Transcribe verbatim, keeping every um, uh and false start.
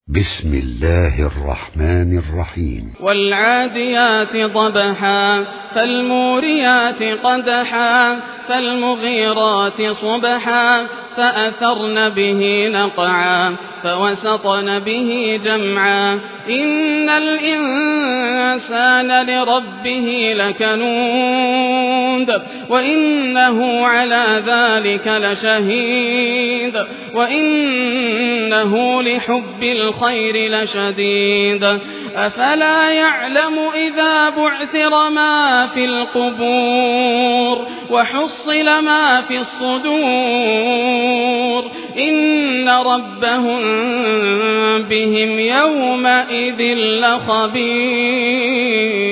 بسم الله الرحمن الرحيم. والعاديات ضبحا فالموريات قدحا فالمغيرات صبحا فأثرن به نقعا فوسطن به جمعا إن الإنسان لربه لكنود وإنه على ذلك لشهيد وإنه لحب الخير لشديد أفلا يعلم إذا بعثر ما في القبور وحصل ما في الصدور إن ربهم بهم يومئذ لخبير.